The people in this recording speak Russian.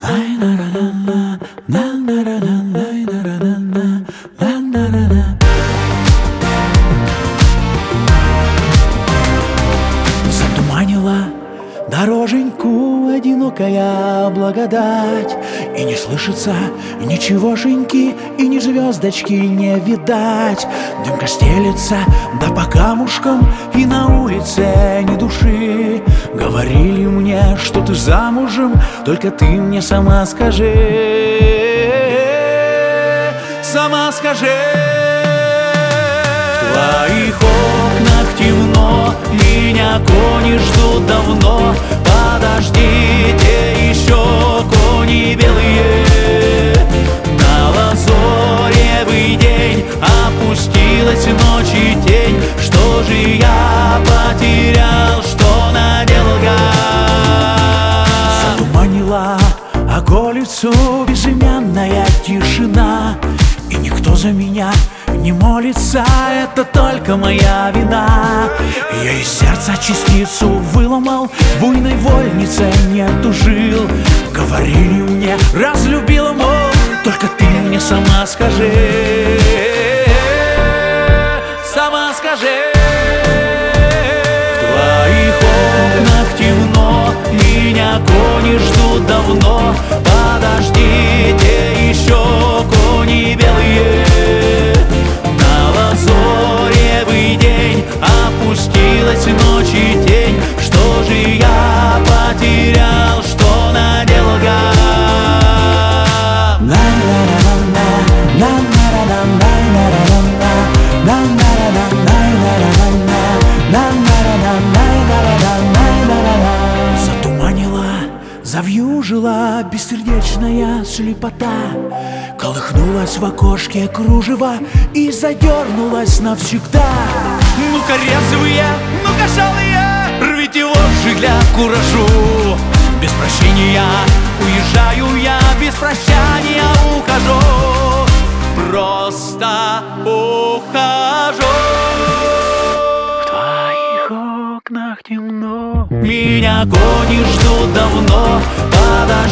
Затуманила дороженьку одинокая благодать, и не слышится ничегошеньки, и ни звездочки не видать. Дымка стелется, да по камушкам, и на улице ни души. Говорили мне, что ты замужем, только ты мне сама скажи. Сама скажи. В твоих окнах темно, меня кони ждут давно. Подождите еще, кони белые. На лазоревый день опустилась ночь и тень. Что же я потерял, что наделал я? Затуманила околицу безымянная тишина, и никто за меня не молится, это только моя вина. Я из сердца частицу выломал, в буйной вольнице не тужил. Говорили мне, разлюбила, мол, только ты мне сама скажи. Сама скажи. В твоих окнах темно, меня кони ждут давно. Подождите еще, кони белые. Зоревый день опустилась ночь и тень. Что же я потерял, что наделал я? Затуманила, завьюжила бессердечная слепота. Колыхнулась в окошке кружево и задернулась навсегда. Ну-ка резвые, ну-ка шалые, рвите вожжи для куражу. Без прощения уезжаю я, без прощания ухожу. Просто ухожу. В твоих окнах темно, меня кони ждут давно.